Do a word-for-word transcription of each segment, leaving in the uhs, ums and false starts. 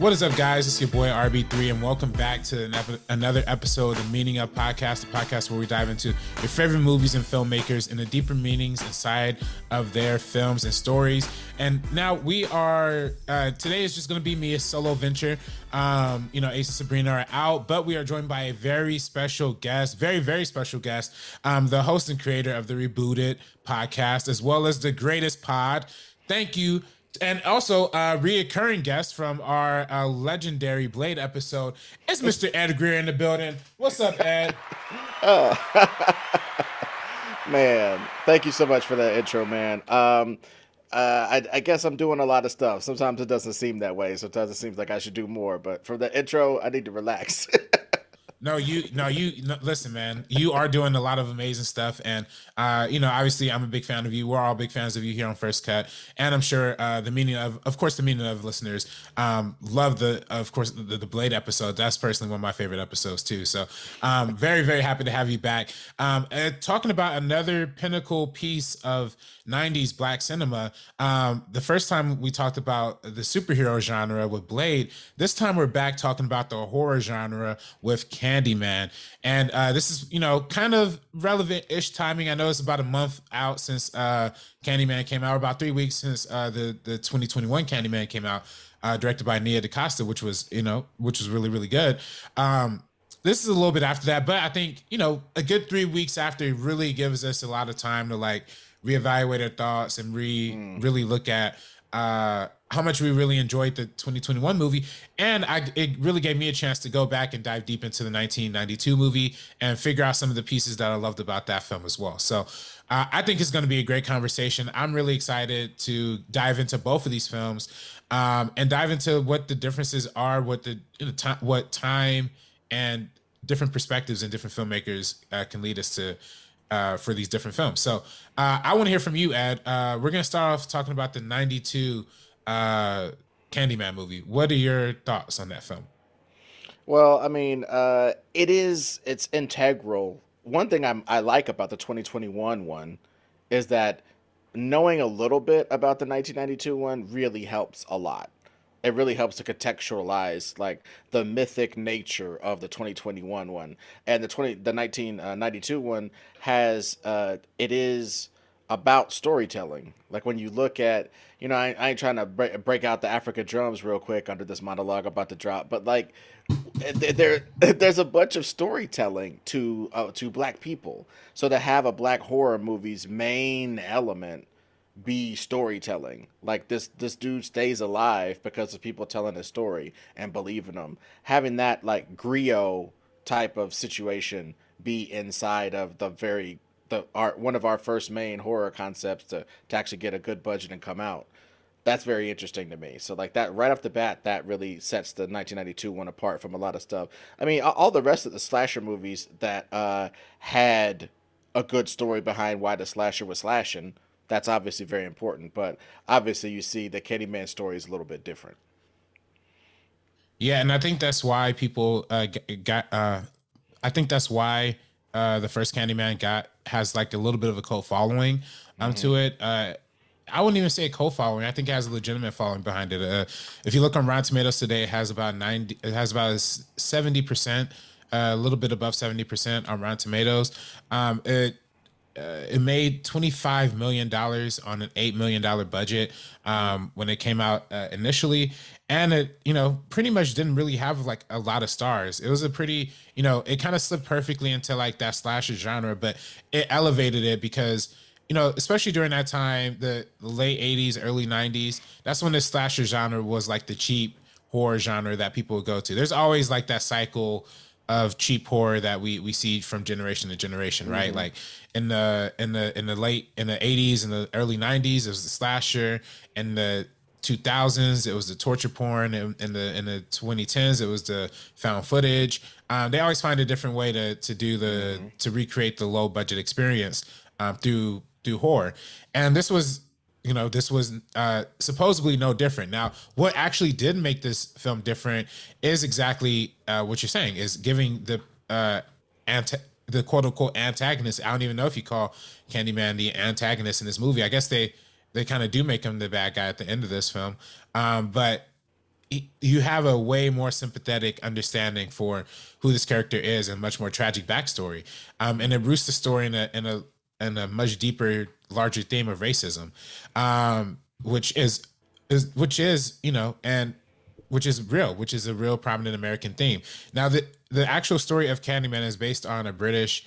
What is up, guys? It's your boy R B three, and welcome back to an ep- another episode of the Meaning Of Podcast, the podcast where we dive into your favorite movies and filmmakers and the deeper meanings inside of their films and stories. And now we are, uh, today is just going to be me, a solo venture. Um, you know, Ace and Sabrina are out, but we are joined by a very special guest, very, very special guest, um, the host and creator of the Rebooted podcast, as well as the Greatest Pod. Thank you. And also, uh, reoccurring guest from our uh, legendary Blade episode is Mister Ed Greer in the building. What's up, Ed? Oh, man, thank you so much for that intro, man. Um, uh, I, I guess I'm doing a lot of stuff. Sometimes it doesn't seem that way. Sometimes it seems like I should do more. But for the intro, I need to relax. No, you, no, you, no, listen, man, you are doing a lot of amazing stuff. And, uh, you know, obviously I'm a big fan of you. We're all big fans of you here on First Cut. And I'm sure, uh, the meaning of, of course, the meaning of listeners, um, love the, of course, the, the Blade episode. That's personally one of my favorite episodes too. So, um, very, very happy to have you back. Um, and talking about another pinnacle piece of nineties Black cinema. Um, the first time we talked about the superhero genre with Blade, this time we're back talking about the horror genre with Candyman. And uh, this is, you know, kind of relevant-ish timing. I know it's about a month out since uh, Candyman came out, or about three weeks since uh, the, the twenty twenty-one Candyman came out, uh, directed by Nia DaCosta, which was, you know, which was really, really good. Um, this is a little bit after that, but I think, you know, a good three weeks after really gives us a lot of time to like reevaluate our thoughts and re Mm. really look at uh how much we really enjoyed the twenty twenty-one movie. And I it really gave me a chance to go back and dive deep into the nineteen ninety-two movie and figure out some of the pieces that I loved about that film as well. So uh, I think it's going to be a great conversation. I'm really excited to dive into both of these films, um, and dive into what the differences are, what the you know, time, what time and different perspectives and different filmmakers uh, can lead us to uh, for these different films. So uh, I want to hear from you, Ed. Uh, we're going to start off talking about the ninety-two uh, Candyman movie. What are your thoughts on that film? Well, I mean, uh, it is, it's integral. One thing I'm, I like about the twenty twenty-one one is that knowing a little bit about the nineteen ninety-two one really helps a lot. It really helps to contextualize like the mythic nature of the twenty twenty-one one. And the twenty the nineteen ninety-two one has uh it is about storytelling. Like when you look at, you know, I, I ain't trying to break, break out the Africa drums real quick under this monologue about to drop, but like there there's a bunch of storytelling to uh, to black people. So to have a black horror movie's main element be storytelling, like this this dude stays alive because of people telling his story and believing him, having that like griot type of situation be inside of the very the our one of our first main horror concepts to to actually get a good budget and come out. That's very interesting to me. So like that right off the bat, that really sets the nineteen ninety-two one apart from a lot of stuff. I mean, all the rest of the slasher movies that uh, had a good story behind why the slasher was slashing, that's obviously very important. But obviously, you see the Candyman story is a little bit different. Yeah, and I think that's why people uh, got. Uh, I think that's why uh, the first Candyman got has like a little bit of a cult following um, Mm-hmm. to it. Uh, I wouldn't even say a cult following. I think it has a legitimate following behind it. Uh, if you look on Rotten Tomatoes today, it has about ninety. It has about seventy percent, uh, a little bit above seventy percent on Rotten Tomatoes. Um, it uh, it made twenty-five million dollars on an eight million dollars budget um, when it came out uh, initially. And it, you know, pretty much didn't really have like a lot of stars. It was a pretty, you know, it kind of slipped perfectly into like that slasher genre, but it elevated it because, you know, especially during that time, the, the late eighties, early nineties, that's when the slasher genre was like the cheap horror genre that people would go to. There's always like that cycle of cheap horror that we we see from generation to generation, right? Mm-hmm. Like in the in the in the late in the eighties and the early nineties, it was the slasher. In the two thousands, it was the torture porn. In, in the in the twenty tens, it was the found footage. Um, they always find a different way to to do the Mm-hmm. to recreate the low budget experience um, through through horror. And this was, you know, this was uh, supposedly no different. Now, what actually did make this film different is exactly uh, what you're saying, is giving the uh, anti- the quote unquote antagonist. I don't even know if you call Candyman the antagonist in this movie. I guess they they kind of do make him the bad guy at the end of this film, um, but you have a way more sympathetic understanding for who this character is and much more tragic backstory. Um, and it roots the story in a in a in a much deeper, larger theme of racism, um, which is is which is you know and which is real, which is a real prominent American theme. Now, the the actual story of Candyman is based on a British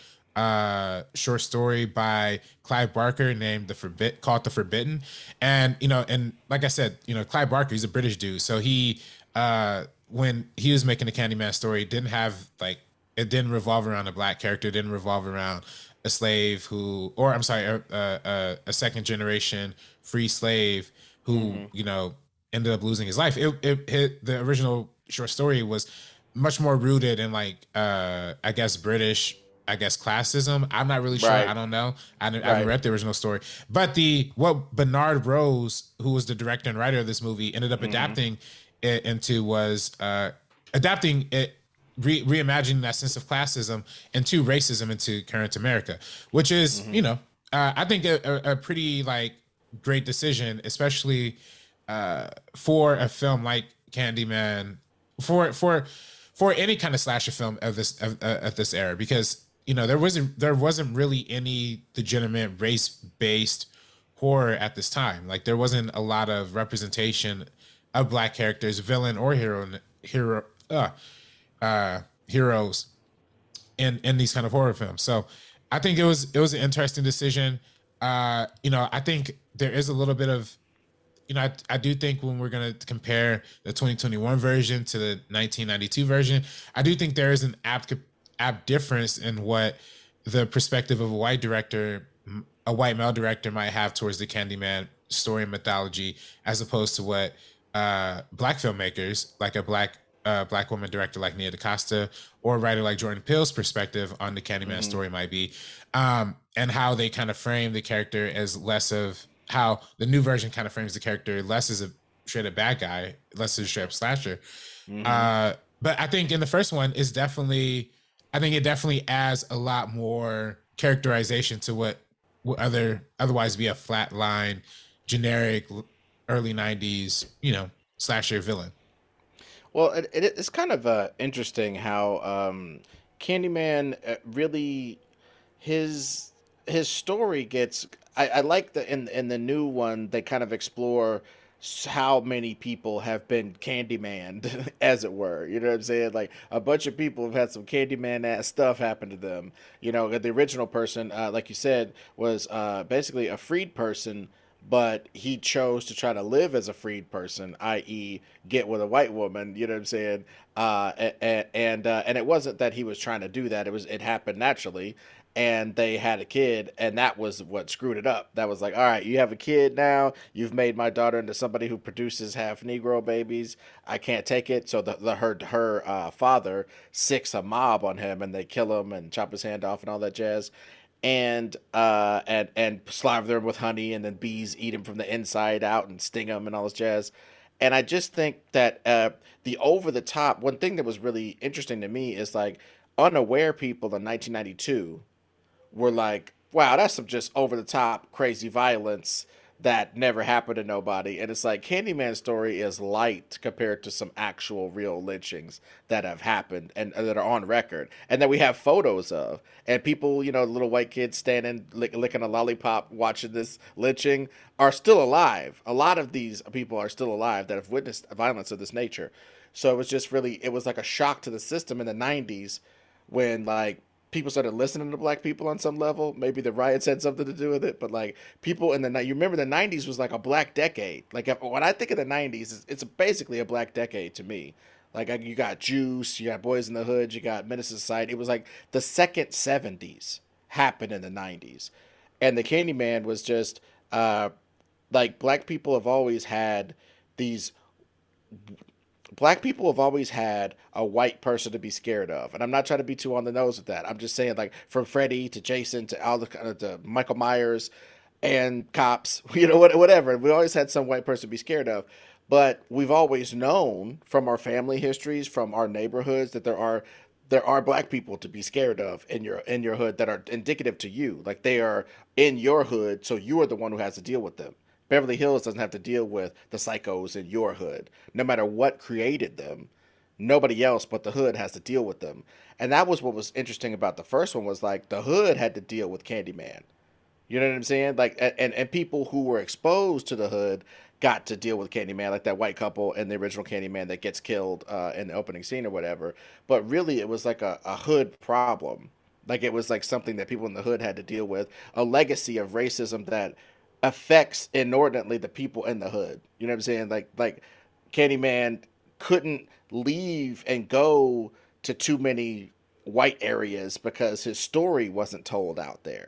uh short story by Clive Barker named the Forbid called The Forbidden. And you know, and like I said, you know, Clive Barker, he's a British dude. So he uh when he was making the Candyman story, it didn't have like it didn't revolve around a black character, it didn't revolve around a slave who or I'm sorry, a, a, a second generation free slave who, Hmm. you know, ended up losing his life. It, it, it the original short story was much more rooted in like uh I guess British I guess classism. I'm not really sure. I Right. don't know. I, I haven't Right. read the original story, but the what Bernard Rose, who was the director and writer of this movie, ended up Hmm. adapting it into was uh, adapting it, re- reimagining that sense of classism into racism into current America, which is Hmm. you know uh, I think a, a, a pretty like great decision, especially uh, for a film like Candyman, for for for any kind of slasher film of this of, uh, of this era, because you know there wasn't there wasn't really any legitimate race based horror at this time. Like there wasn't a lot of representation of black characters, villain or hero hero uh, uh, heroes in in these kind of horror films. So I think it was it was an interesting decision. Uh, you know, I think there is a little bit of you know, I, I do think when we're going to compare the twenty twenty-one version to the nineteen ninety-two version, I do think there is an apt apt difference in what the perspective of a white director, a white male director, might have towards the Candyman story and mythology, as opposed to what uh, black filmmakers, like a black uh, black woman director like Nia DaCosta, or a writer like Jordan Peele's perspective on the Candyman Hmm. story might be, um, and how they kind of frame the character as less of how the new version kind of frames the character less as a straight up bad guy, less as a straight up slasher. Hmm. Uh, but I think in the first one is definitely, I think it definitely adds a lot more characterization to what would other otherwise be a flat line, generic early nineties, you know, slasher villain. Well, it, it, it's kind of uh, interesting how um, Candyman uh, really his his story gets. I, I like the in in the new one they kind of explore s- how many people have been Candyman, as it were. You know what I'm saying? Like a bunch of people have had some Candyman ass stuff happen to them. You know, the original person, uh, like you said, was uh, basically a freed person, but he chose to try to live as a freed person, i e, get with a white woman. You know what I'm saying? Uh, and and uh, and it wasn't that he was trying to do that. It was it happened naturally, and they had a kid, and that was what screwed it up. That was like, all right, you have a kid now. You've made my daughter into somebody who produces half Negro babies. I can't take it. So the, the her her uh, father sicks a mob on him, and they kill him and chop his hand off and all that jazz, and uh and and slather them with honey, and then bees eat him from the inside out and sting him and all this jazz. And I just think that uh the over the top one thing that was really interesting to me is like unaware people in nineteen ninety-two were like, wow, that's some just over the top crazy violence that never happened to nobody. And it's like Candyman's story is light compared to some actual real lynchings that have happened and, and that are on record and that we have photos of. And people, you know, little white kids standing lick, licking a lollipop watching this lynching are still alive. A lot of these people are still alive that have witnessed violence of this nature. So it was just really, it was like a shock to the system in the nineties when like people started listening to black people on some level. Maybe the riots had something to do with it, but like people in the night, you remember the nineties was like a black decade. Like if, when I think of the nineties, it's, it's basically a black decade to me. Like you got Juice, you got Boys in the Hood, you got Menace to Society. It was like the second seventies happened in the nineties, and the Candyman was just uh, like black people have always had these black people have always had a white person to be scared of, and I'm not trying to be too on the nose with that. I'm just saying, like from Freddy to Jason to all the uh, to Michael Myers and cops, you know, whatever. We always had some white person to be scared of, but we've always known from our family histories, from our neighborhoods, that there are there are black people to be scared of in your in your hood that are indicative to you, like they are in your hood, so you are the one who has to deal with them. Beverly Hills doesn't have to deal with the psychos in your hood. No matter what created them, nobody else but the hood has to deal with them. And that was what was interesting about the first one was like the hood had to deal with Candyman. You know what I'm saying? Like, and and people who were exposed to the hood got to deal with Candyman, like that white couple in the original Candyman that gets killed uh, in the opening scene or whatever. But really, it was like a, a hood problem. Like it was like something that people in the hood had to deal with, a legacy of racism that affects inordinately the people in the hood. You know what I'm saying? Like like Candyman couldn't leave and go to too many white areas because his story wasn't told out there.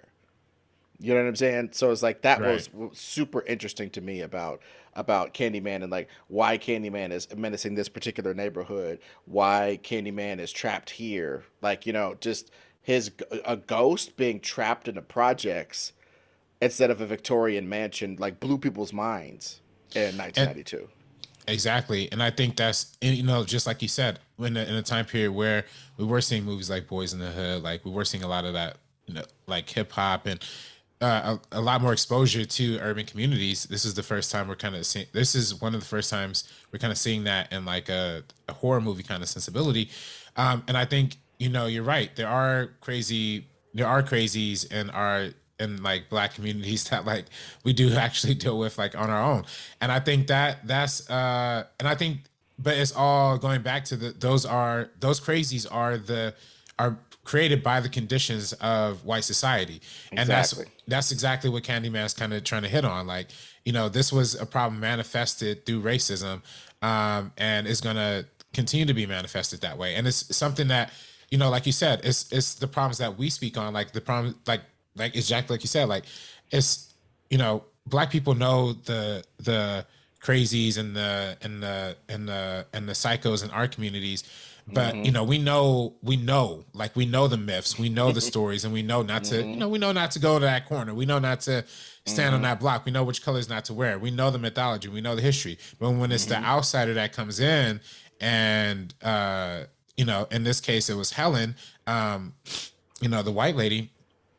You know what I'm saying? So it's like that Right. was super interesting to me about about Candyman and like why Candyman is menacing this particular neighborhood, why Candyman is trapped here. Like, you know, just his a ghost being trapped in the projects instead of a Victorian mansion like blew people's minds in And nineteen ninety-two. exactly. And I think that's, and, you know, just like you said, when in a time period where we were seeing movies like Boys in the Hood, like we were seeing a lot of that, you know, like hip hop and uh, a, a lot more exposure to urban communities. This is the first time we're kind of seeing, this is one of the first times we're kind of seeing that in like a, a horror movie kind of sensibility. Um, and I think, you know, you're right. There are crazy, there are crazies in our, in like black communities that like we do actually deal with like on our own. And I think that that's uh and I think but it's all going back to the those are those crazies are the are created by the conditions of white society. And that's Exactly. that's exactly what Candyman's kind of trying to hit on. Like, you know, this was a problem manifested through racism, um and is going to continue to be manifested that way. And it's something that, you know, like you said, it's it's the problems that we speak on, like the problem, like like exactly like you said, like it's, you know, black people know the the crazies and the and the and the and the psychos in our communities, but you Mm-hmm. know, we know we know like we know the myths, we know the stories, and we know not to, you Mm-hmm. know, we know not to go to that corner, we know not to stand on Mm-hmm. that block, we know which colors not to wear, we know the mythology, we know the history. But when it's the Mm-hmm. outsider that comes in and uh you know, in this case it was Helen, um you know, the white lady,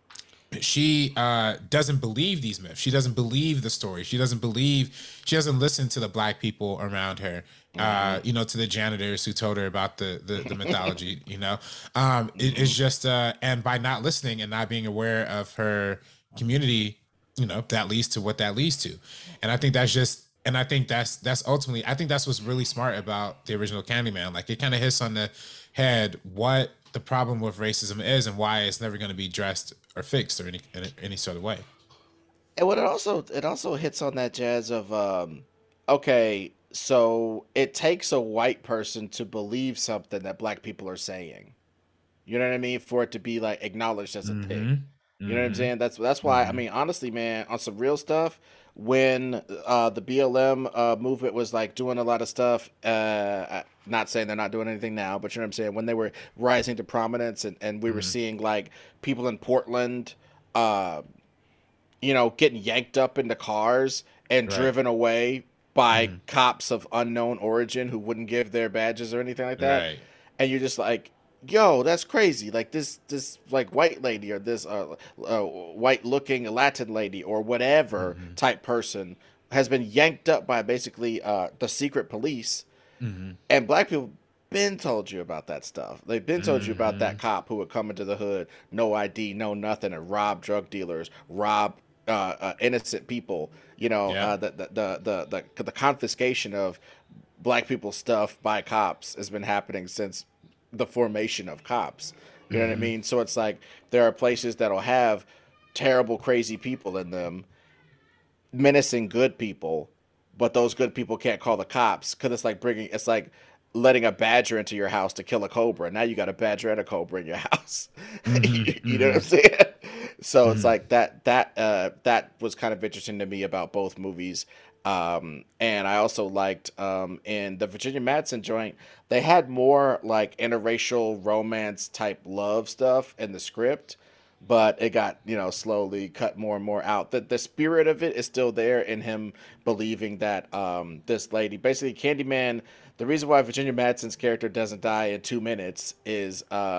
she uh doesn't believe these myths, she doesn't believe the story, she doesn't believe, she doesn't listen to the black people around her, Mm-hmm. uh you know, to the janitors who told her about the the, the mythology, you know. um it, Mm-hmm. it's just uh and by not listening and not being aware of her community, you know, that leads to what that leads to. And I think that's just, and I think that's that's ultimately, I think that's what's really smart about the original Candyman. Like it kind of hits on the head what the problem with racism is and why it's never going to be dressed or fixed or any in any sort of way. And what it also it also hits on that jazz of um okay, so it takes a white person to believe something that black people are saying. You know what I mean? For it to be like acknowledged as a thing. Mm-hmm. You know what I'm Mm-hmm. saying? That's that's why I Mm-hmm. mean honestly, man, on some real stuff, when uh, the B L M uh, movement was like doing a lot of stuff, uh, not saying they're not doing anything now, but you know what I'm saying, when they were rising to prominence and, and we were Mm-hmm. seeing like people in Portland, uh, you know, getting yanked up into cars and Right. driven away by Mm-hmm. cops of unknown origin who wouldn't give their badges or anything like that. Right. And you're just like, yo, that's crazy. Like this, this like white lady or this uh, uh, white looking Latin lady or whatever Mm-hmm. type person has been yanked up by basically uh, the secret police, Mm-hmm. and black people been told you about that stuff. They've been told you about Mm-hmm. that cop who would come into the hood, no I D, no nothing, and rob drug dealers, rob uh, uh, innocent people. You know, Yeah. uh, the, the, the the the the confiscation of black people's stuff by cops has been happening since the formation of cops. You know what I Mm-hmm. mean? So it's like there are places that'll have terrible, crazy people in them menacing good people, but those good people can't call the cops because it's like bringing it's like letting a badger into your house to kill a cobra. Now you got a badger and a cobra in your house. Mm-hmm. You know what I'm Mm-hmm. saying? So it's Mm-hmm. like that that uh that was kind of interesting to me about both movies. Um, and I also liked um, in the Virginia Madsen joint, they had more like interracial romance type love stuff in the script, but it got, you know, slowly cut more and more out. The the spirit of it is still there in him believing that um this lady, basically Candyman, the reason why Virginia Madsen's character doesn't die in two minutes is uh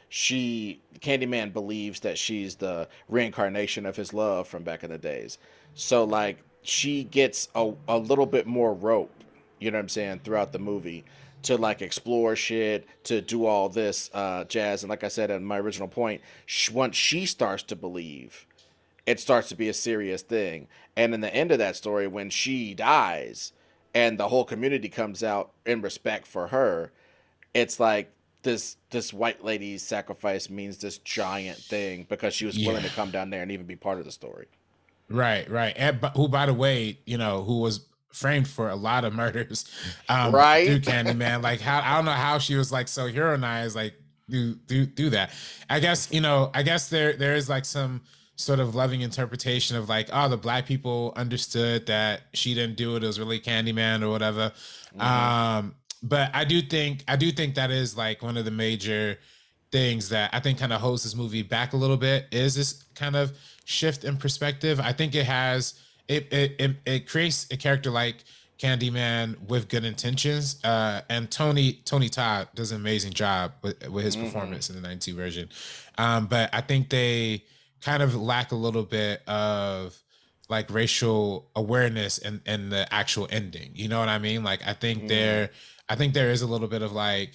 she Candyman believes that she's the reincarnation of his love from back in the days. So like she gets a, a little bit more rope, you know what I'm saying, throughout the movie to like explore shit, to do all this uh, jazz. And like I said in my original point, sh- once she starts to believe, it starts to be a serious thing. And in the end of that story, when she dies and the whole community comes out in respect for her, it's like this this white lady's sacrifice means this giant thing because she was willing Yeah. to come down there and even be part of the story. Right, right. And who, by the way, you know, who was framed for a lot of murders um through Right? Candyman. Like how I don't know how she was like so heroinized, like do do do that. I guess, you know, I guess there there is like some sort of loving interpretation of like, oh, the black people understood that she didn't do it, it was really Candyman or whatever. Mm-hmm. Um, but I do think I do think that is like one of the major things that I think kind of holds this movie back a little bit is this kind of shift in perspective. I think it has it it it, it creates a character like Candyman with good intentions. Uh, and Tony Tony Todd does an amazing job with, with his Mm-hmm. performance in the ninety-two version. Um, but I think they kind of lack a little bit of like racial awareness in, in the actual ending. You know what I mean? Like I think Mm-hmm. there I think there is a little bit of like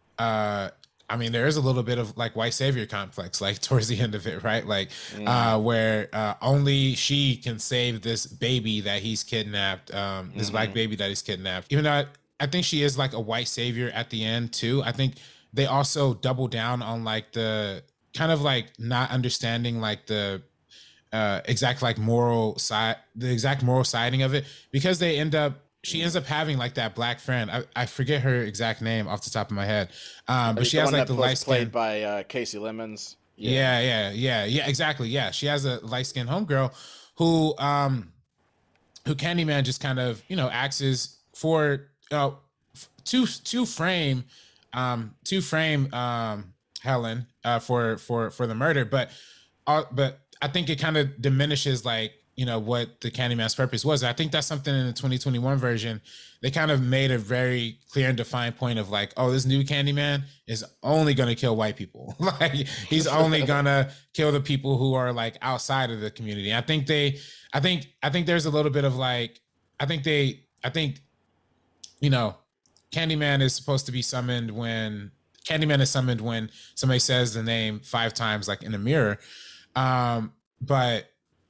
uh I mean, there is a little bit of like white savior complex, like towards the end of it, right? Like, Mm-hmm. uh, where uh, only she can save this baby that he's kidnapped, um, this black Mm-hmm. baby that he's kidnapped. Even though I, I think she is like a white savior at the end too. I think they also double down on like the kind of like not understanding like the uh exact like moral side the exact moral siding of it because they end up she ends up having like that black friend. I, I forget her exact name off the top of my head. Um, but she The has one like that the was light played skin. by uh, Casey Lemons. Yeah. Yeah, yeah, yeah, yeah, exactly. Yeah. She has a light skinned homegirl who um who Candyman just kind of, you know, acts as for uh to to frame um to frame um Helen uh for for for the murder, but uh, but I think it kind of diminishes like you know what the Candyman's purpose was. I think that's something in the twenty twenty-one version they kind of made a very clear and defined point of like, oh, this new Candyman is only going to kill white people. Like he's only gonna kill the people who are like outside of the community. I think they, I think, I think there's a little bit of like, I think they, I think you know, Candyman is supposed to be summoned when Candyman is summoned when somebody says the name five times, like in a mirror. Um, but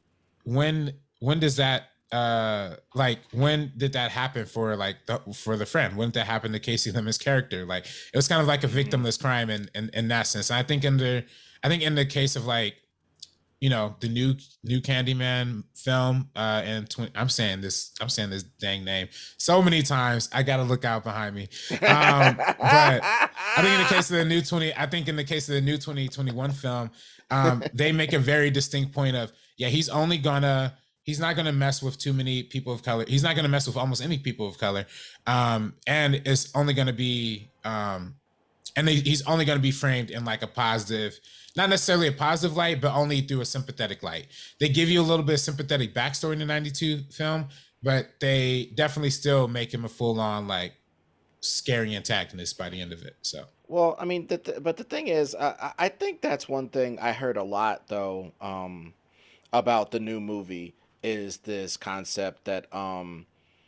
when when does that uh like when did that happen for like the, for the friend? When did that happen to Casey Lemon's character? Like it was kind of like a Mm-hmm. victimless crime in in, in that sense. And I think in the I think in the case of like you know the new new Candyman film uh and tw- I'm saying this I'm saying this dang name so many times I gotta look out behind me. Um but I think in the case of the new twenty I think in the case of the new twenty twenty-one film um they make a very distinct point of yeah he's only gonna he's not gonna mess with too many people of color, he's not gonna mess with almost any people of color, um and it's only gonna be um and he's only going to be framed in like a positive, not necessarily a positive light, but only through a sympathetic light. They give you a little bit of sympathetic backstory in the ninety-two film, but they definitely still make him a full on like scary antagonist by the end of it. So Well, I mean, the th- but the thing is, I I I think that's one thing I heard a lot though, um, about the new movie is this concept that um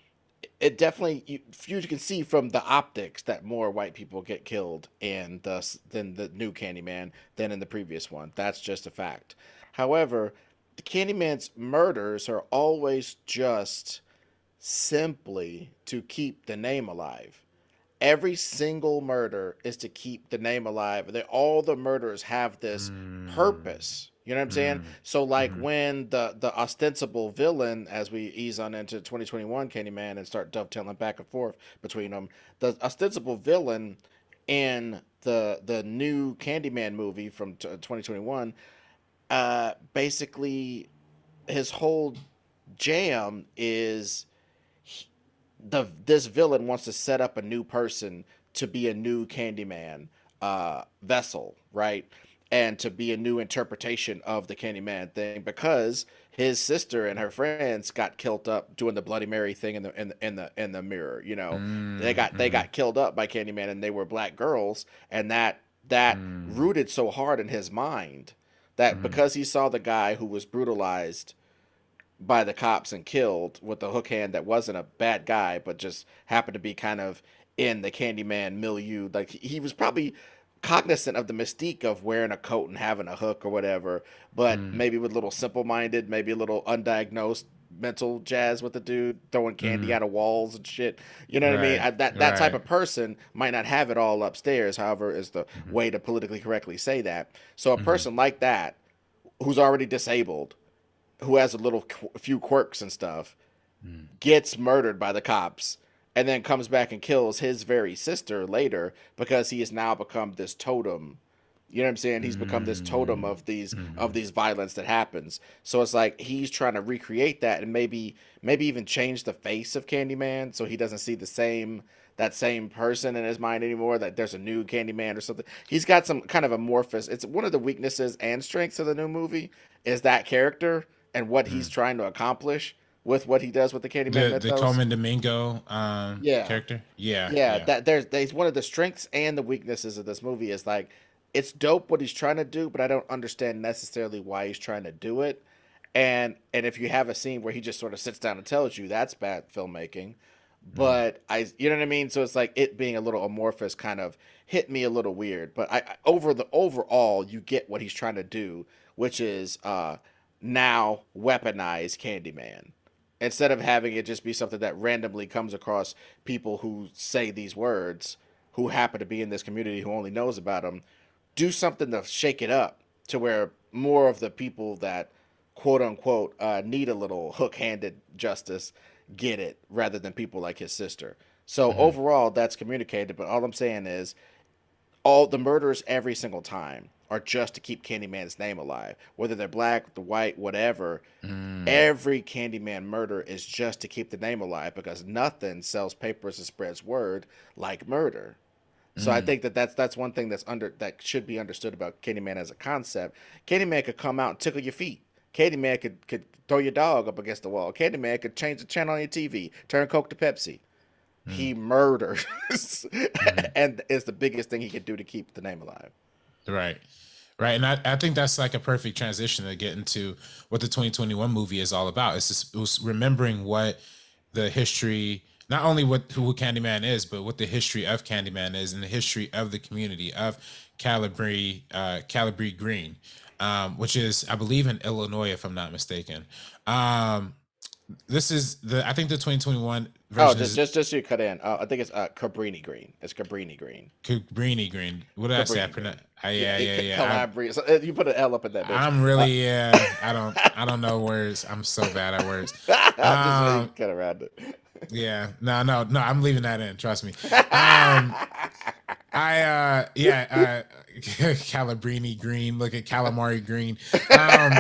it definitely you, you can see from the optics that more white people get killed in the than the new Candyman than in the previous one. That's just a fact. However, the Candyman's murders are always just simply to keep the name alive. Every single murder is to keep the name alive. They, all the murders have this mm, purpose. You know what I'm saying? mm, So like mm-hmm. when the the ostensible villain, as we ease on into twenty twenty-one Candyman and start dovetailing back and forth between them, the ostensible villain in the the new Candyman movie from t- twenty twenty-one, uh, basically his whole jam is the this villain wants to set up a new person to be a new Candyman uh, vessel, right? And to be a new interpretation of the Candyman thing because his sister and her friends got killed up doing the Bloody Mary thing in the in the in the, in the mirror. You know, they got they Mm-hmm. got killed up by Candyman and they were black girls, and that that Mm. rooted so hard in his mind that Mm. because he saw the guy who was brutalized by the cops and killed with the hook hand that wasn't a bad guy, but just happened to be kind of in the Candyman milieu. Like he was probably cognizant of the mystique of wearing a coat and having a hook or whatever, but Mm. maybe with a little simple minded, maybe a little undiagnosed mental jazz with the dude throwing candy Mm. out of walls and shit. You know what I mean? Right. I, that that type Right. of person might not have it all upstairs. However, is the Mm-hmm. way to politically correctly say that. So a Mm-hmm. person like that who's already disabled, who has a little a few quirks and stuff, Mm. gets murdered by the cops and then comes back and kills his very sister later because he has now become this totem. You know what I'm saying? He's become this totem Mm. of these Mm-hmm. of these violence that happens. So it's like he's trying to recreate that and maybe maybe even change the face of Candyman so he doesn't see the same that same person in his mind anymore, that there's a new Candyman or something. He's got some kind of amorphous. It's one of the weaknesses and strengths of the new movie is that character and what he's Mm. trying to accomplish with what he does with the Candyman The the mythos. Coleman Domingo um Yeah. character. Yeah, Yeah, yeah. that there's there's one of the strengths and the weaknesses of this movie is like it's dope what he's trying to do, but I don't understand necessarily why he's trying to do it. And and if you have a scene where he just sort of sits down and tells you that's bad filmmaking, Mm. but I you know what I mean? So it's like it being a little amorphous kind of hit me a little weird. But I, I over the overall you get what he's trying to do, which is uh now weaponize Candyman instead of having it just be something that randomly comes across people who say these words who happen to be in this community who only knows about them. Do something to shake it up to where more of the people that quote unquote uh, need a little hook handed justice get it rather than people like his sister. So Mm-hmm. overall that's communicated, but all I'm saying is all the murders every single time are just to keep Candyman's name alive. Whether they're black, the white, whatever, Mm. every Candyman murder is just to keep the name alive because nothing sells papers and spreads word like murder. So I Mm. think that that's that's one thing that's under that should be understood about Candyman as a concept. Candyman could come out and tickle your feet. Candyman could could throw your dog up against the wall. Candyman could change the channel on your T V, turn Coke to Pepsi. Mm. He murders, Mm-hmm. and is the biggest thing he could do to keep the name alive. Right. Right. And I, I think that's like a perfect transition to get into what the twenty twenty-one movie is all about. It's just it was remembering what the history, not only what who Candyman is, but what the history of Candyman is and the history of the community of Calabri, uh, Calabri Green, um, which is, I believe, in Illinois, if I'm not mistaken. Um, this is the, I think the twenty twenty-one Oh, version just is just just so you cut in. Uh, I think it's uh, Cabrini Green. It's Cabrini Green. Cabrini Green. What did I say? I Cabrini pronounce. Green. Uh, Yeah, yeah, yeah, it, yeah. Calabria. So, uh, you put an L up in that bitch. I'm Uh, really yeah. I don't I don't know words. I'm so bad at words. I'm just really Um kind of around it. yeah. No, no, no, I'm leaving that in, trust me. Um I uh yeah, uh Calabrini green, look at calamari green. Um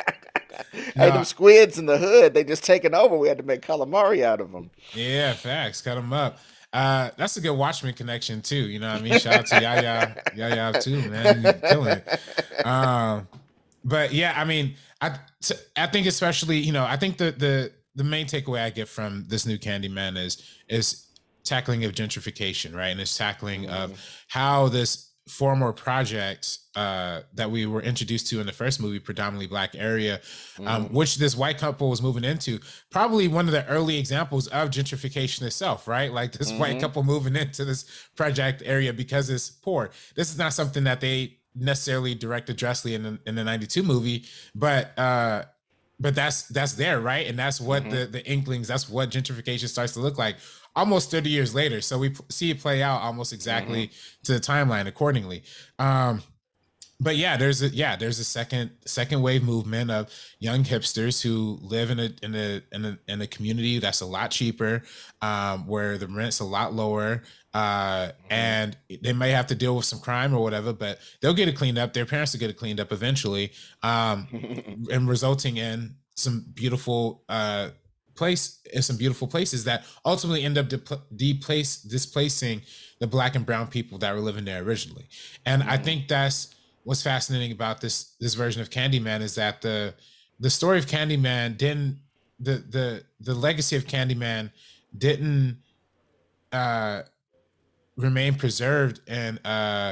Hey, them no, squids in the hood, they just taking over. We had to make calamari out of them. yeah, facts, cut them up. Uh that's a good Watchmen connection too, you know what I mean? Shout out to Yaya, Yaya too, man. You killing it. Um but yeah, I mean, I t- I think especially, you know, I think the the the main takeaway I get from this new Candyman is is tackling of gentrification, right? And it's tackling of Mhm, how this former project uh, that we were introduced to in the first movie, predominantly black area, um, mhm, which this white couple was moving into, probably one of the early examples of gentrification itself, right? Like this white mhm, couple moving into this project area because it's poor. This is not something that they necessarily directed directly in the, in the ninety-two movie, but uh but that's that's there, right? And that's what mhm, the the inklings, that's what gentrification starts to look like almost thirty years later. So we p- see it play out almost mhm, exactly to the timeline accordingly. Um but yeah, there's a yeah, there's a second second wave movement of young hipsters who live in a in a in a, in a community that's a lot cheaper, um, where the rent's a lot lower, uh, mhm, and they may have to deal with some crime or whatever, but they'll get it cleaned up. Their parents will get it cleaned up eventually, um, mhm, and resulting in some beautiful uh, place in some beautiful places that ultimately end up depl- deplace displacing the black and brown people that were living there originally. And I mhm, think that's what's fascinating about this this version of Candyman is that the the story of Candyman didn't the the the legacy of Candyman didn't uh remain preserved in uh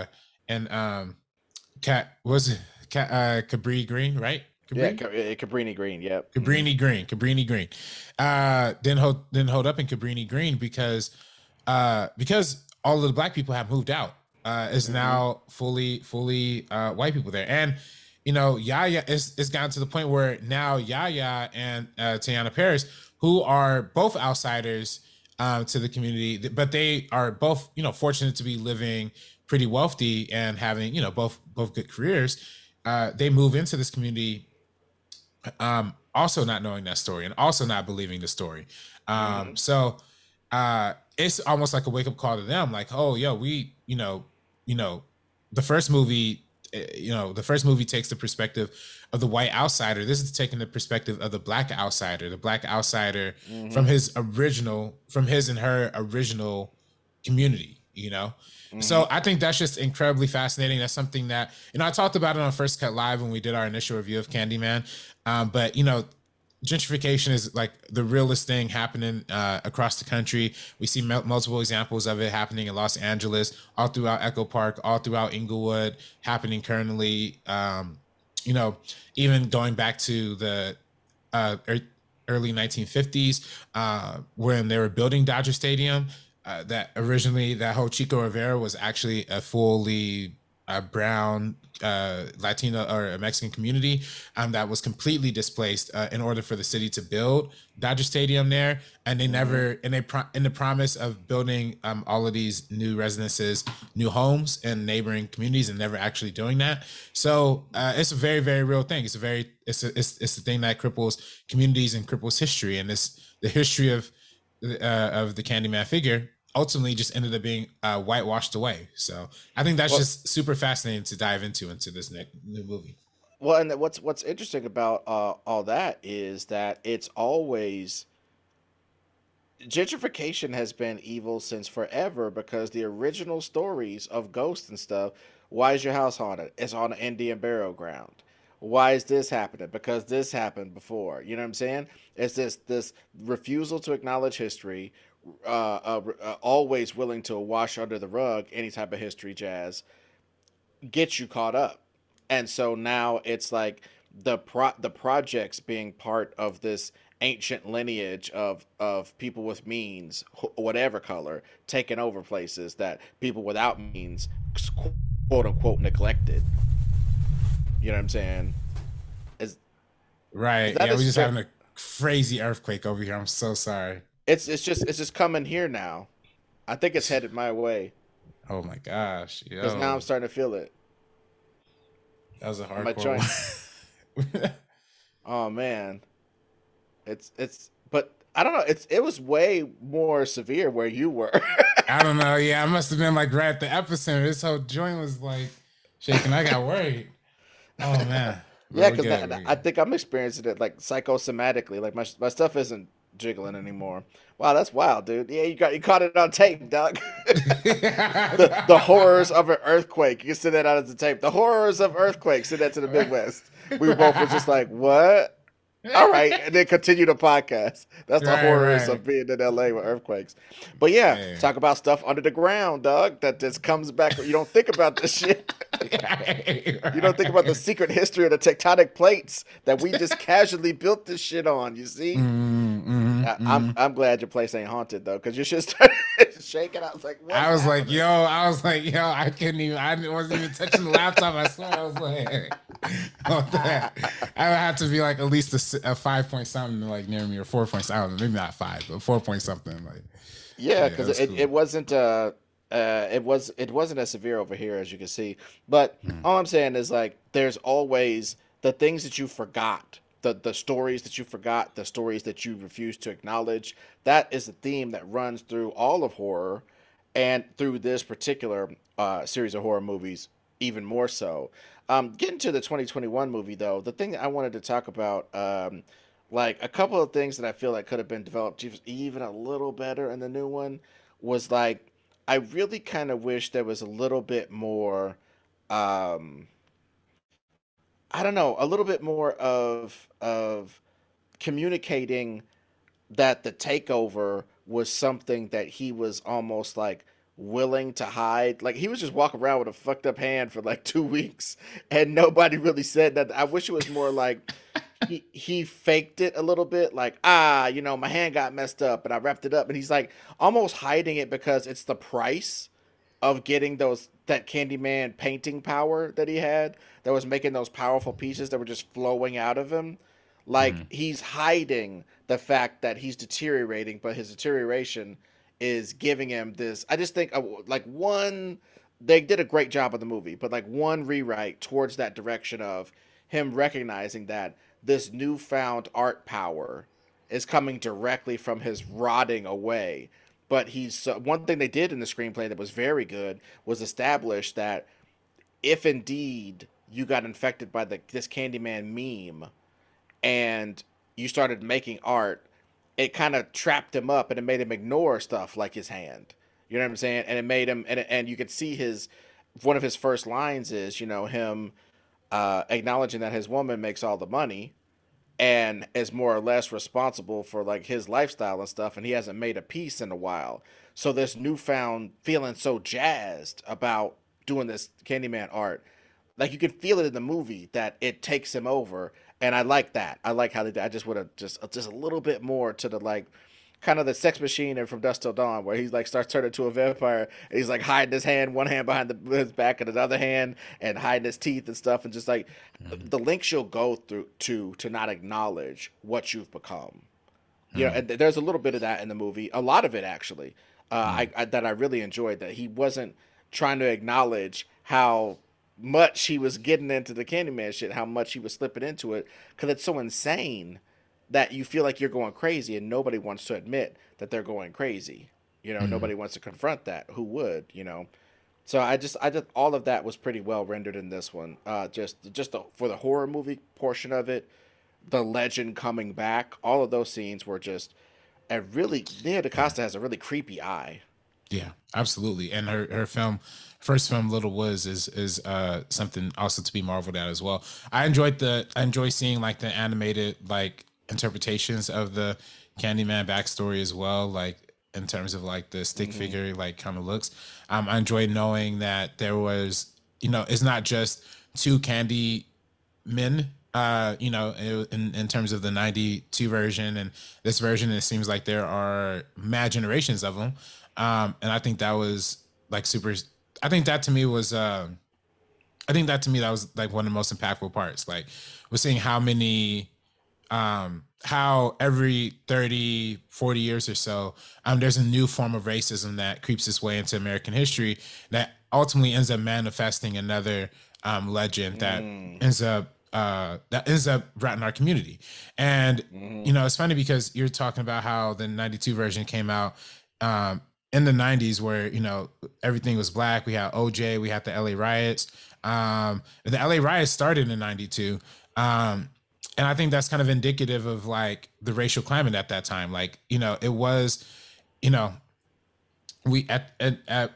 and um, Cat was it Cat uh, Cabri Green, right? Yeah, Cabrini, Ca- uh, Cabrini Green. Yep. Hmm. Cabrini Green, Cabrini Green. Uh, didn't hold didn't hold up in Cabrini Green because uh because all of the black people have moved out. Uh, it's Hmm. now fully fully uh white people there, and you know Yaya it's it's gotten to the point where now Yaya and uh, Teyana Paris, who are both outsiders um, to the community, th- but they are both you know fortunate to be living pretty wealthy and having you know both both good careers. Uh, they move into this community um, also not knowing that story and also not believing the story. Um, Hmm. so uh, it's almost like a wake up call to them, like, oh, yo, we, you know, you know, the first movie, eh, you know, the first movie takes the perspective of the white outsider. This is taking the perspective of the black outsider, the black outsider from Hmm. his original, from his and her original community, you know? Hmm. So I think that's just incredibly fascinating. That's something that, you know, I talked about it on First Cut Live when we did our initial review of Candyman. Um, but, you know, gentrification is like the realest thing happening uh, across the country. We see mul- multiple examples of it happening in Los Angeles, all throughout Echo Park, all throughout Inglewood, happening currently. Um, you know, even going back to the uh, ear- early nineteen fifties uh, when they were building Dodger Stadium. Uh, that originally, that whole Chico Rivera was actually a fully uh, brown uh, Latino or a Mexican community um, that was completely displaced uh, in order for the city to build Dodger Stadium there, and they Hmm. never, and they pro- in the promise of building um, all of these new residences, new homes in neighboring communities, and never actually doing that. So uh, it's a very, very real thing. It's a very, it's a, it's it's the thing that cripples communities and cripples history, and it's the history of uh, of the Candyman figure ultimately just ended up being uh, whitewashed away. So I think that's Well, just super fascinating to dive into into this ne- new movie. well, and what's what's interesting about uh, all that is that it's always gentrification has been evil since forever because the original stories of ghosts and stuff. Why is your house haunted? It's on an Indian burial ground. Why is this happening? Because this happened before. You know what I'm saying? It's this this refusal to acknowledge history, uh, uh, uh, always willing to wash under the rug any type of history jazz, gets you caught up. And so now it's like the pro the projects being part of this ancient lineage of of people with means, wh- whatever color, taking over places that people without means, quote unquote, neglected. You know what I'm saying? Is is Right. that Yeah, a we're just script? having a crazy earthquake over here. I'm so sorry. It's it's just it's just coming here now. I think it's headed my way Oh my gosh. because now I'm Yo, starting to feel it that was a on my hardcore joint. one. Oh man, it's it's but I don't know. It's it was way more severe where you were. I don't know. Yeah, I must have been like right at the epicenter. This whole joint was like shaking. I got worried. Oh man. But Yeah, we're because good. that, We're I think I'm experiencing it like psychosomatically. Like my my stuff isn't jiggling anymore. Wow, that's wild, dude. Yeah, you got you caught it on tape, Doug. the the horrors good. of an earthquake. You can send that out as a tape. The horrors of earthquakes. Send that to the Midwest. We both were just like, what? All right, and then continue the podcast. That's the Right, horrors right. of being in L A with earthquakes. But yeah, Yeah. talk about stuff under the ground, dog. That just comes back. You don't think about this shit. You don't think about the secret history of the tectonic plates that we just casually built this shit on. You see, Mm, mm, I, I'm mm. I'm glad your place ain't haunted though, because your shit started shaking. I was like, what's I was like, yo, happening? I was like, yo, I couldn't even, I wasn't even touching the laptop. I swear, I was like, what that? I would have to be like at least a, si- a five point something like near me or four point something. I don't know, maybe not five, but four point something. Like, Yeah, yeah, it because was it, cool. it wasn't uh uh it was it wasn't as severe over here as you can see. But Mm. all I'm saying is like there's always the things that you forgot, the the stories that you forgot, the stories that you refuse to acknowledge. That is a theme that runs through all of horror, and through this particular uh, series of horror movies even more so. Um, getting to the twenty twenty-one movie though, the thing that I wanted to talk about. Um, like a couple of things that I feel like could have been developed even a little better in the new one was like I really kind of wish there was a little bit more um I don't know, a little bit more of of communicating that the takeover was something that he was almost like willing to hide. Like he was just walking around with a fucked up hand for like two weeks, and nobody really said that. I wish it was more like he he faked it a little bit, like ah, you know, my hand got messed up, and I wrapped it up, and he's like almost hiding it because it's the price of getting those that Candyman painting power that he had that was making those powerful pieces that were just flowing out of him. Like Mhm. he's hiding the fact that he's deteriorating, but his deterioration is giving him this. I just think uh, like one they did a great job of the movie, but like one rewrite towards that direction of him recognizing that this newfound art power is coming directly from his rotting away. But he's uh, one thing they did in the screenplay that was very good was establish that if indeed you got infected by the this Candyman meme and you started making art, it kind of trapped him up and it made him ignore stuff like his hand. You know what I'm saying? And it made him and and you could see his one of his first lines is, you know, him uh, acknowledging that his woman makes all the money and is more or less responsible for like his lifestyle and stuff, and he hasn't made a piece in a while. So this newfound feeling so jazzed about doing this Candyman art, like you can feel it in the movie that it takes him over, and I like that. I like how they. I just would have just just a little bit more to the like kind of the Sex Machine and From Dusk Till Dawn, where he's like starts turning into a vampire, and he's like hiding his hand, one hand behind the, his back, and another hand, and hiding his teeth and stuff, and just like Mhm. the links you'll go through to to not acknowledge what you've become. You know, Mhm. and there's a little bit of that in the movie, a lot of it actually, uh, I, Mhm. I that I really enjoyed. That he wasn't trying to acknowledge how much he was getting into the Candyman shit, how much he was slipping into it, because it's so insane that you feel like you're going crazy, and nobody wants to admit that they're going crazy. You know, Mhm. nobody wants to confront that. Who would? You know. So I just, I just, all of that was pretty well rendered in this one. Uh, just, just the, for the horror movie portion of it, the legend coming back, all of those scenes were just, and really, Nia Yeah. DaCosta has a really creepy eye. Yeah, absolutely. And her her film, first film, Little Woods, is is uh something also to be marveled at as well. I enjoyed the I enjoy seeing like the animated like interpretations of the Candyman backstory as well, like in terms of like the stick Mm-hmm. figure like kind of looks. Um, I enjoyed knowing that there was, you know, it's not just two candy men, uh you know, in in terms of the ninety-two version and this version, it seems like there are mad generations of them. Um and I think that was like super. I think that to me was uh I think that to me that was like one of the most impactful parts. Like we're seeing how many um how every thirty, forty years or so, um there's a new form of racism that creeps its way into American history that ultimately ends up manifesting another um legend that Mm. ends up uh that ends up right in our community. And Mm-hmm. you know, it's funny because you're talking about how the ninety-two version came out um in the nineties where, you know, everything was black. We had O J, we had the L A riots. Um the L A riots started in ninety-two. Um and I think that's kind of indicative of like the racial climate at that time. Like, you know, it was, you know, we at at at,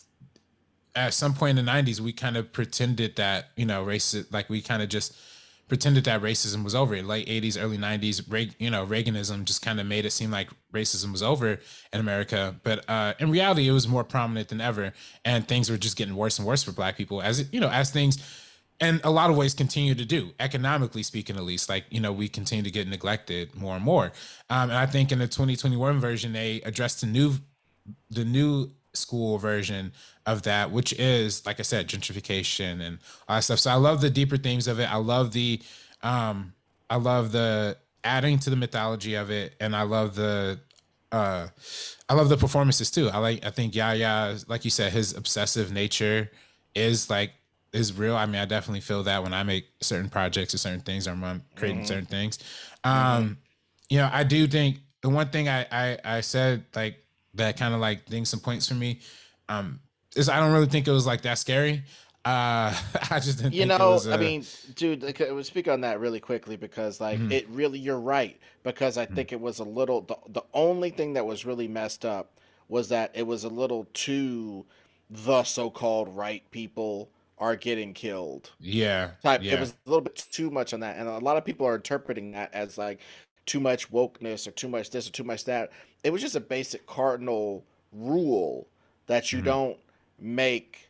at some point in the nineties, we kind of pretended that, you know, race like we kind of just pretended that racism was over. Late eighties, early nineties, Reag- you know, Reaganism just kind of made it seem like racism was over in America. But uh, in reality, it was more prominent than ever, and things were just getting worse and worse for Black people as it, you know, as things in a lot of ways continue to do, economically speaking, at least. Like, you know, we continue to get neglected more and more. Um, and I think in the twenty twenty-one version, they addressed the new the new school version of that, which is, like I said, gentrification and all that stuff. So I love the deeper themes of it. I love the um I love the adding to the mythology of it, and I love the uh I love the performances too. I like I think Yaya, like you said, his obsessive nature is like is real. I mean, I definitely feel that when I make certain projects or certain things or when I'm creating Mm-hmm. certain things. Mm-hmm. Um, you know, I do think the one thing I I, I said like that kind of like ding some points for me, um, is I don't really think it was like that scary. Uh, I just didn't You think it know, was I a. mean, dude, like, I would speak on that really quickly because, like, Mhm, it really, you're right. Because I mhm. think it was a little, the, the only thing that was really messed up was that it was a little too the so-called right people are getting killed Yeah, type. It yeah, was a little bit too much on that, and a lot of people are interpreting that as like too much wokeness or too much this or too much that. It was just a basic cardinal rule that you Mhm. don't make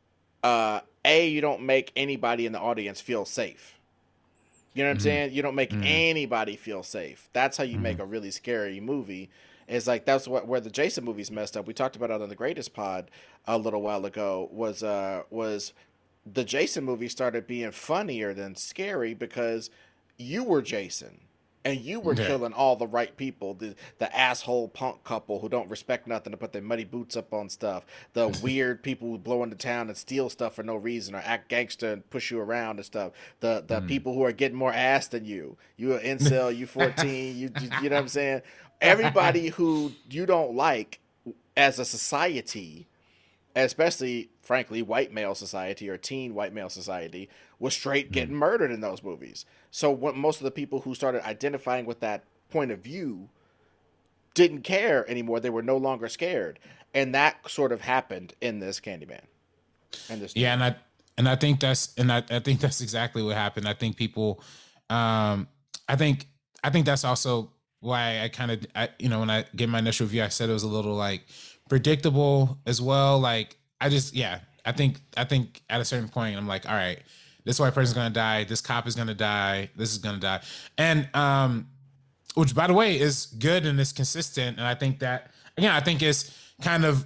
uh a you don't make anybody in the audience feel safe. You know what I'm Mhm. saying? You don't make Mhm. anybody feel safe. That's how you make Mhm. a really scary movie. It's like that's what where the Jason movies messed up. We talked about it on the Greatest Pod a little while ago. Was uh was the Jason movie started being funnier than scary because you were Jason and you were Yeah. killing all the right people, the the asshole punk couple who don't respect nothing to put their muddy boots up on stuff, the weird people who blow into town and steal stuff for no reason or act gangster and push you around and stuff, the the Mhm. people who are getting more ass than you, you an incel, you fourteen, you you, you know what I'm saying, everybody who you don't like as a society, especially frankly white male society or teen white male society, was straight getting Mhm. murdered in those movies. So what most of the people who started identifying with that point of view didn't care anymore. They were no longer scared. And that sort of happened in this Candyman and this new Yeah, and one. I and I think that's and I, I think that's exactly what happened. I think people um I think I think that's also why I kind of I you know when I gave my initial review I said it was a little like predictable as well. Like I just yeah, I think I think at a certain point I'm like, all right, this white person's gonna die, this cop is gonna die, this is gonna die. And um which by the way is good and is consistent. And I think that again, I think it's kind of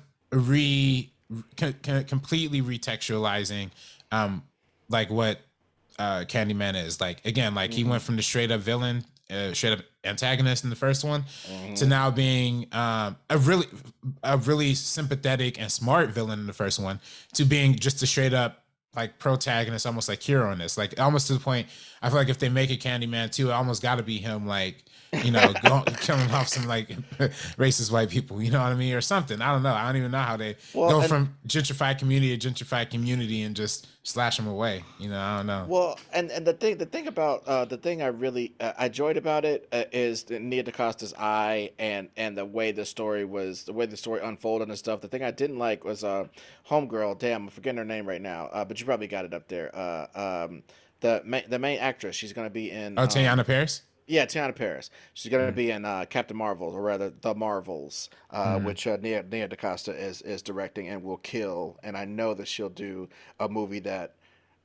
re c- c- completely retextualizing um like what uh Candyman is. Like again, like he Mm-hmm. went from the straight up villain, uh, straight up antagonist in the first one to Mm-hmm. now being um a really a really sympathetic and smart villain in the first one to being just a straight up like protagonist, almost like hero in this. Like almost to the point I feel like if they make a Candyman two, it almost got to be him like you know, go, killing off some like racist white people, you know what I mean, or something. I don't know. I don't even know how they Well, go and from gentrified community to gentrified community and just slash them away. You know, I don't know. Well, and and the thing the thing about uh, the thing I really uh, I enjoyed about it uh, is the Nia DaCosta's eye and and the way the story was the way the story unfolded and stuff. The thing I didn't like was uh homegirl. Damn, I'm forgetting her name right now. Uh, but you probably got it up there. Uh, um, the main the main actress. She's gonna be in Oh, um Teyana Paris. yeah, Tiana Paris. She's gonna Mm-hmm. be in uh, Captain Marvel, or rather, The Marvels, uh, Mm-hmm. which uh, Nia, Nia DaCosta is is directing and will kill. And I know that she'll do a movie that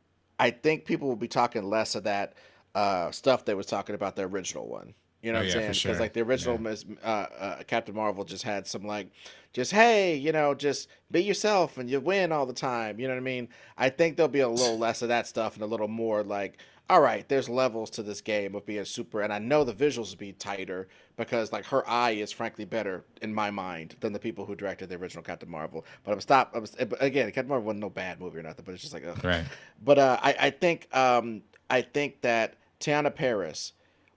I think people will be talking less of that uh, stuff they was talking about the original one. You know Oh what I'm yeah, for saying? Because sure. like the original Yeah. Miss uh, uh, Captain Marvel just had some like, just hey, you know, just be yourself and you win all the time. You know what I mean? I think there'll be a little less of that stuff and a little more like, all right, there's levels to this game of being super, and I know the visuals will be tighter because like her eye is frankly better in my mind than the people who directed the original Captain Marvel. But I'm stop. I was, again, Captain Marvel wasn't no bad movie or nothing, but it's just like, ugh. Right. But uh, I, I think um, I think that Tiana Paris,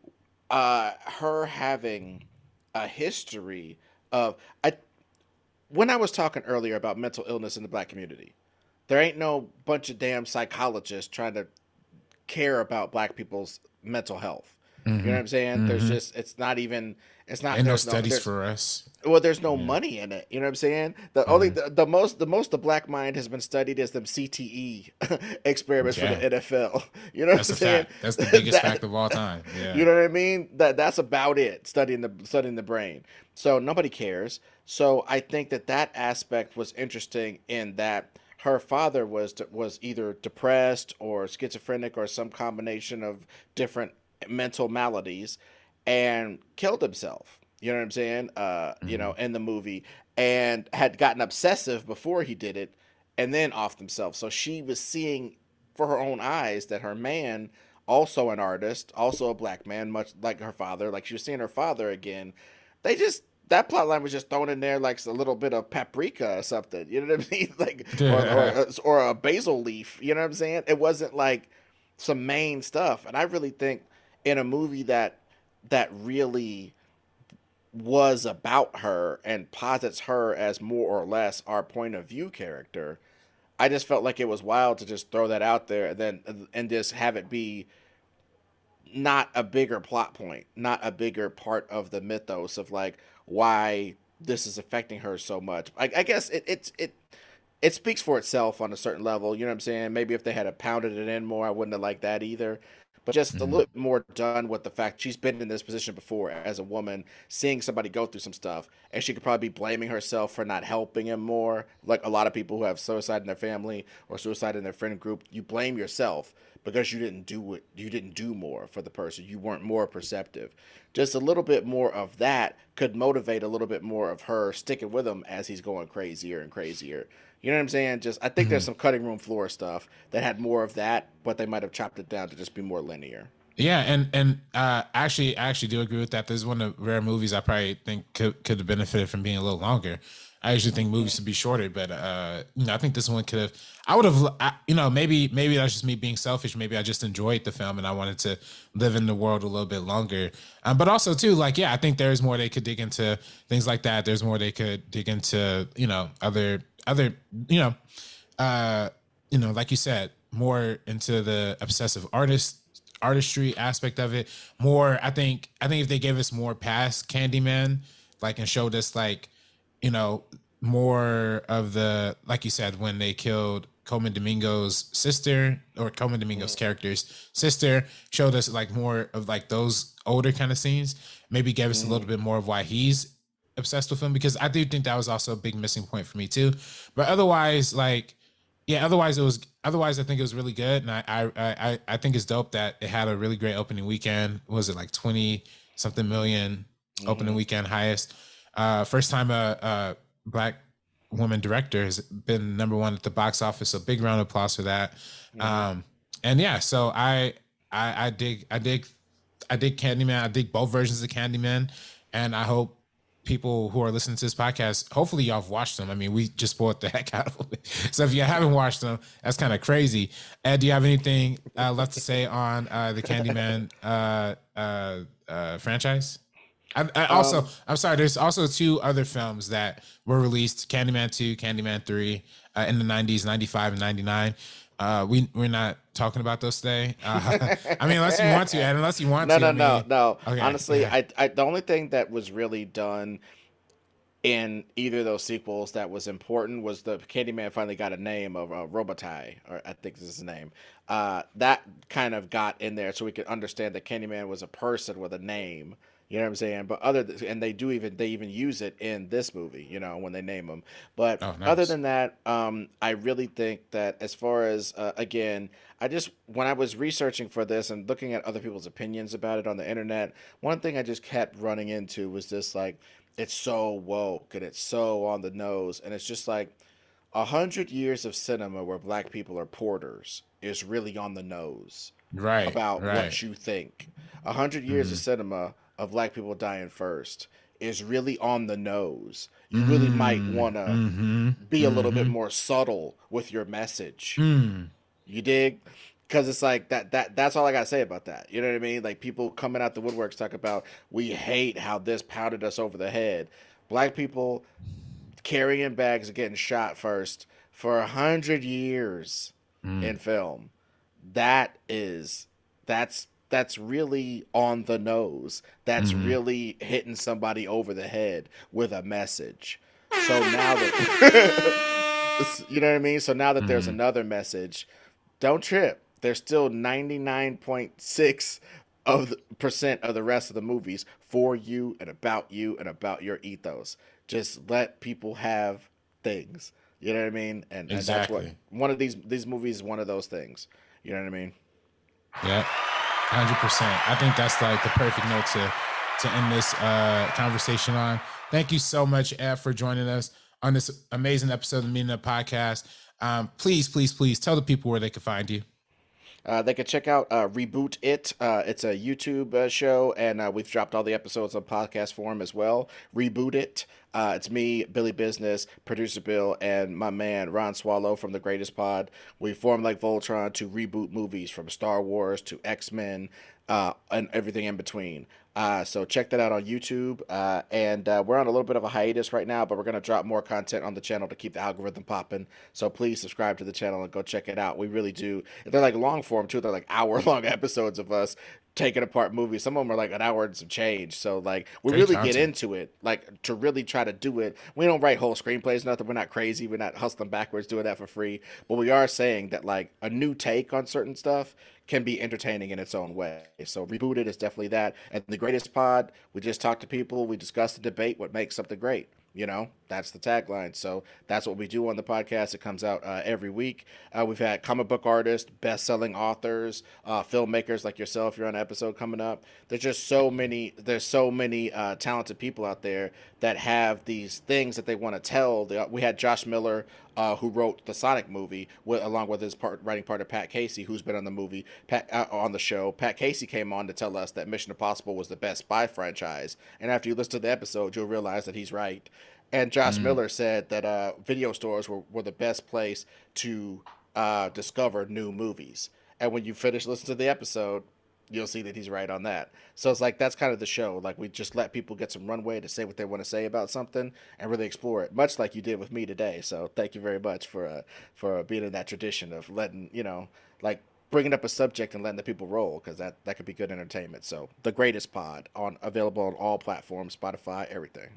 uh, her having a history of I when I was talking earlier about mental illness in the black community, there ain't no bunch of damn psychologists trying to care about black people's mental health. You know Mm-hmm. what I'm saying? There's Mm-hmm. just it's not even it's not Ain't no there's no studies there's for us. well there's no Yeah. money in it. You know what I'm saying? The only Mm-hmm. the, the most the most the black mind has been studied is them C T E experiments for the Yeah. N F L. You know what That's I'm a saying? fact. That's the biggest that fact of all time. Yeah. you know what I mean? That that's about it. Studying the studying the brain. So nobody cares. So I think that that aspect was interesting in that her father was was either depressed or schizophrenic or some combination of different mental maladies, and killed himself. You know what I'm saying? Uh, you Mm-hmm. know, in the movie, and had gotten obsessive before he did it, and then offed himself. So she was seeing for her own eyes that her man, also an artist, also a black man, much like her father, like she was seeing her father again. They just that plot line was just thrown in there like a little bit of paprika or something. You know what I mean? Like or or or a basil leaf. You know what I'm saying? It wasn't like some main stuff. And I really think in a movie that that really was about her and posits her as more or less our point of view character, I just felt like it was wild to just throw that out there and then and just have it be not a bigger plot point, not a bigger part of the mythos of like why this is affecting her so much. I, I guess it it it it speaks for itself on a certain level. You know what I'm saying? Maybe if they had pounded it in more, I wouldn't have liked that either. but just a Mm-hmm. little bit more done with the fact she's been in this position before as a woman, seeing somebody go through some stuff, and she could probably be blaming herself for not helping him more. Like a lot of people who have suicide in their family or suicide in their friend group, you blame yourself because you didn't do it, you didn't do more for the person, you weren't more perceptive. Just a little bit more of that could motivate a little bit more of her sticking with him as he's going crazier and crazier. You know what I'm saying? Just I think there's some cutting room floor stuff that had more of that, but they might have chopped it down to just be more linear. Yeah, and and uh, actually, I actually do agree with that. This is one of the rare movies I probably think could could have benefited from being a little longer. I usually think movies should be shorter, but uh, you know, I think this one could have. I would have, I, you know, maybe maybe that's just me being selfish. Maybe I just enjoyed the film and I wanted to live in the world a little bit longer. Um, but also too, like, yeah, I think there's more they could dig into things like that. There's more they could dig into, you know, other other, you know, uh, you know, like you said, more into the obsessive artist artistry aspect of it. More, I think, I think if they gave us more past Candyman, like, and showed us like, you know, more of the, like you said, when they killed Coleman Domingo's sister, or Coleman Domingo's character's sister, showed us like more of like those older kind of scenes. Maybe gave us a little bit more of why he's obsessed with him, because I do think that was also a big missing point for me too. But otherwise, like, yeah, otherwise it was, otherwise I think it was really good, and I I I I think it's dope that it had a really great opening weekend. What was it, like twenty something million opening weekend highest? Uh, first time a, a black woman director has been number one at the box office. So big round of applause for that. Um, and yeah, so I I I dig I dig I dig Candyman. I dig both versions of Candyman, and I hope people who are listening to this podcast, hopefully y'all have watched them. I mean, we just spoiled the heck out of them. So if you haven't watched them, that's kind of crazy. Ed, do you have anything uh, left to say on uh, the Candyman uh, uh, uh, franchise? I, I also, Um, I'm sorry, there's also two other films that were released, Candyman two, Candyman three, uh, in the nineties, ninety-five and ninety-nine. Uh, we, we're not talking about those today. Uh, I mean, unless you want to, Ed, unless you want No, to. no, I no, mean, no. okay. Honestly, Okay. I, I, the only thing that was really done in either of those sequels that was important was the Candyman finally got a name of uh, Robotai, or I think this is his name. Uh, that kind of got in there so we could understand that Candyman was a person with a name. You know what I'm saying? But other th- and they do even they even use it in this movie. You know when they name him. But Oh, other nice. than that, um, I really think that as far as uh, again, I just when I was researching for this and looking at other people's opinions about it on the internet, one thing I just kept running into was this like it's so woke and it's so on the nose, and it's just like a hundred years of cinema where black people are porters is really on the nose Right, about right. what you think. A hundred years of cinema of black people dying first is really on the nose. You really might Mm, want to mm-hmm, be a little bit mm-hmm, more subtle with your message. mm, You dig? Because it's like that. That that's all I gotta say about that. You know what I mean? Like people coming out the woodworks talk about we hate how this pounded us over the head. Black people carrying bags and getting shot first for a hundred years mm, in film. That is that's that's really on the nose. That's mm-hmm, really hitting somebody over the head with a message. So now that you know what I mean? So now that there's mm-hmm. another message, don't trip. There's still ninety-nine point six of the percent of the rest of the movies for you and about you and about your ethos. Just let people have things. You know what I mean? And and that's what Exactly. one of these these movies is one of those things. You know what I mean? Yeah, one hundred percent. I think that's like the perfect note to to end this uh, conversation on. Thank you so much, Ed, for joining us on this amazing episode of the Meaning of Podcast. Um, please, please, please tell the people where they can find you. Uh, they can check out uh, Reboot It. Uh, it's a YouTube uh, show, and uh, we've dropped all the episodes on podcast form as well. Reboot It. Uh, it's me, Billy Business, producer Bill, and my man Ron Swallow from The Greatest Pod. We formed like Voltron to reboot movies from Star Wars to X Men uh, and everything in between. Uh, so check that out on YouTube. Uh, and uh, we're on a little bit of a hiatus right now, but we're going to drop more content on the channel to keep the algorithm popping. So please subscribe to the channel and go check it out. We really do. They're like long form too. They're like hour long episodes of us taking apart movies. Some of them are like an hour and some change. So like we Great really content. get into it, like to really try to do it. We don't write whole screenplays, nothing. We're not crazy. We're not hustling backwards doing that for free. But we are saying that like a new take on certain stuff can be entertaining in its own way. So Rebooted is definitely that. And the greatest pod, we just talk to people, we discuss the debate, what makes something great. You know, that's the tagline. So that's what we do on the podcast. It comes out uh, every week. Uh, we've had comic book artists, best-selling authors, uh, filmmakers like yourself. You're on an episode coming up. There's just so many. There's so many uh, talented people out there that have these things that they want to tell. They, we had Josh Miller, uh, who wrote the Sonic movie, with, along with his part, writing partner Pat Casey, who's been on the movie, Pat, uh, on the show. Pat Casey came on to tell us that Mission Impossible was the best spy franchise. And after you listen to the episode, you'll realize that he's right. And Josh mm. Miller said that uh, video stores were, were the best place to uh, discover new movies. And when you finish listening to the episode, you'll see that he's right on that. So it's like, that's kind of the show. Like, we just let people get some runway to say what they want to say about something and really explore it, much like you did with me today. So thank you very much for uh, for being in that tradition of letting, you know, like bringing up a subject and letting the people roll, because that, that could be good entertainment. So the greatest pod, on available on all platforms, Spotify, everything.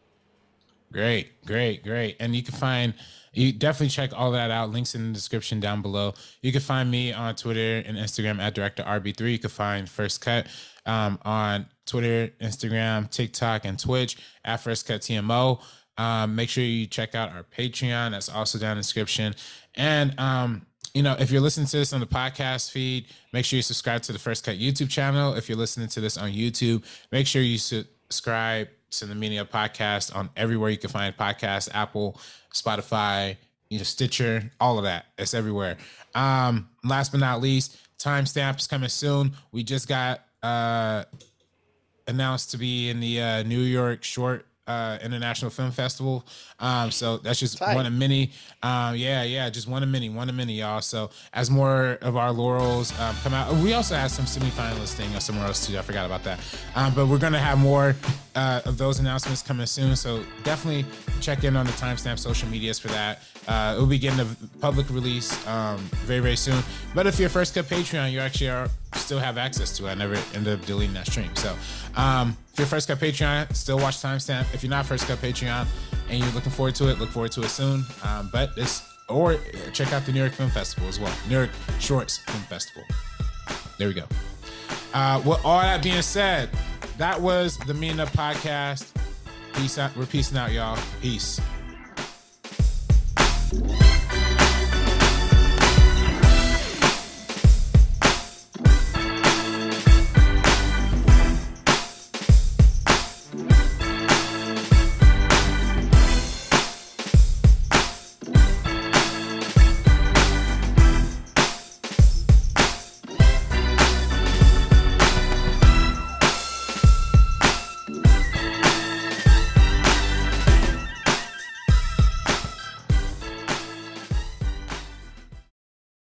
Great, great, great. And you can find, you definitely check all that out. Links in the description down below. You can find me on Twitter and Instagram at Director R B three. You can find First Cut um, on Twitter, Instagram, TikTok, and Twitch at First Cut T M O. Um, make sure you check out our Patreon. That's also down in the description. And, um, you know, if you're listening to this on the podcast feed, make sure you subscribe to the First Cut YouTube channel. If you're listening to this on YouTube, make sure you subscribe to the Media Podcast on everywhere you can find podcasts, Apple, Spotify, you know, Stitcher, all of that. It's everywhere. Um, last but not least, timestamps coming soon. We just got uh, announced to be in the uh, New York Short uh, International Film Festival. Um, so that's just Tight. one of many. Um, yeah, yeah, just one of many, one of many, y'all. So as more of our laurels um, come out, we also had some semifinalists thing somewhere else too. I forgot about that. Um, but we're gonna have more uh, of those announcements coming soon. So definitely check in on the Timestamp social medias for that. Uh, it will be getting a public release um, very, very soon. But if you're First Cut Patreon, you actually are still have access to it. I never ended up deleting that stream. So um, if you're First Cut Patreon, still watch Timestamp. If you're not First Cut Patreon and you're looking forward to it, look forward to it soon. Um, but this, or check out the New York Film Festival as well. New York Shorts Film Festival. There we go. Uh, with all that being said, that was the Mean Up Podcast. Peace out. We're peacing out, y'all. Peace.